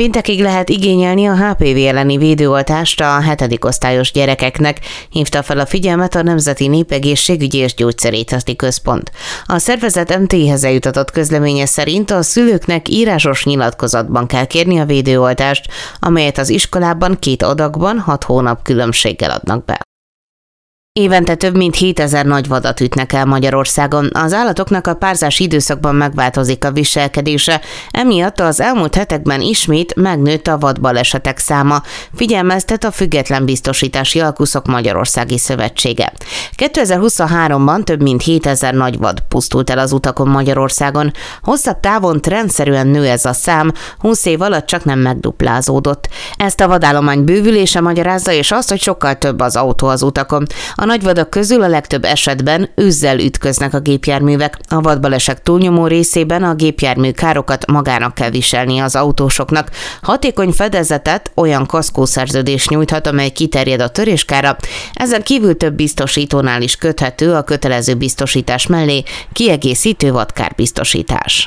Péntekig lehet igényelni a HPV elleni védőoltást a 7. osztályos gyerekeknek, hívta fel a figyelmet a Nemzeti Népegészségügyi és Gyógyszerészeti Központ. A szervezet MT-hez eljutatott közleménye szerint a szülőknek írásos nyilatkozatban kell kérni a védőoltást, amelyet az iskolában 2 adagban 6 hónap különbséggel adnak be. Évente több mint 7000 nagyvadat ütnek el Magyarországon. Az állatoknak a párzási időszakban megváltozik a viselkedése, emiatt az elmúlt hetekben ismét megnőtt a vadbalesetek száma, figyelmeztet a Független Biztosítási Alkuszok Magyarországi Szövetsége. 2023-ban több mint 7000 nagyvad pusztult el az utakon Magyarországon. Hosszabb távon trendszerűen nő ez a szám, 20 év alatt csak nem megduplázódott. Ezt a vadállomány bővülése magyarázza, és az, hogy sokkal több az autó az utakon. A nagyvadak közül a legtöbb esetben őzzel ütköznek a gépjárművek. A vadbalesetek túlnyomó részében a gépjármű károkat magának kell viselnie az autósoknak. Hatékony fedezetet olyan kaszkószerződés nyújthat, amely kiterjed a töréskára. Ezen kívül több biztosítónál is köthető a kötelező biztosítás mellé kiegészítő vadkárbiztosítás.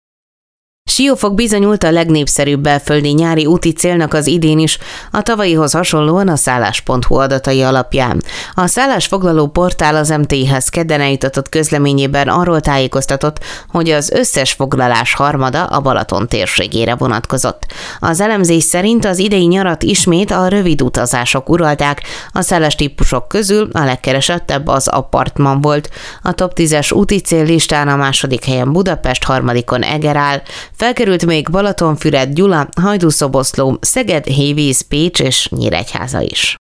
Siófok bizonyult a legnépszerűbb belföldi nyári úti célnak az idén is, a tavalyihoz hasonlóan a szállás.hu adatai alapján. A szállásfoglaló portál az MT-hez kedden eljutatott közleményében arról tájékoztatott, hogy az összes foglalás harmada a Balaton térségére vonatkozott. Az elemzés szerint az idei nyarat ismét a rövid utazások uralták, a szállástípusok közül a legkeresettebb az apartman volt. A top 10-es úti cél listán a második helyen Budapest, harmadikon Eger áll. Felkerült még Balatonfüred, Gyula, Hajdúszoboszló, Szeged, Hévíz, Pécs és Nyíregyháza is.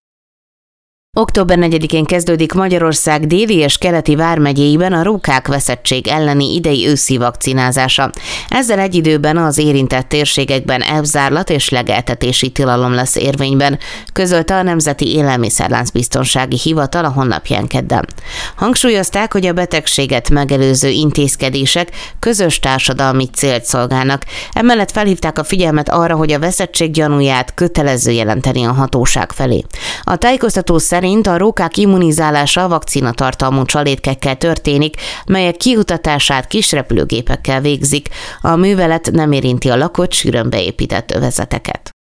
Október 4-én kezdődik Magyarország déli és keleti vármegyéiben a rókák veszettség elleni idei őszi vakcinázása. Ezzel egy időben az érintett térségekben elzárlat és legeltetési tilalom lesz érvényben, közölte a Nemzeti Élelmiszerláncbiztonsági Hivatal a honlapján kedden. Hangsúlyozták, hogy a betegséget megelőző intézkedések közös társadalmi célt szolgálnak. Emellett felhívták a figyelmet arra, hogy a veszettség gyanúját kötelező jelenteni a hatóság felé. A tájékoztató szerint a rókák immunizálása vakcinatartalmú csalétkekkel történik, melyek kiutatását kisrepülőgépekkel végzik. A művelet nem érinti a lakott, sűrűn beépített övezeteket.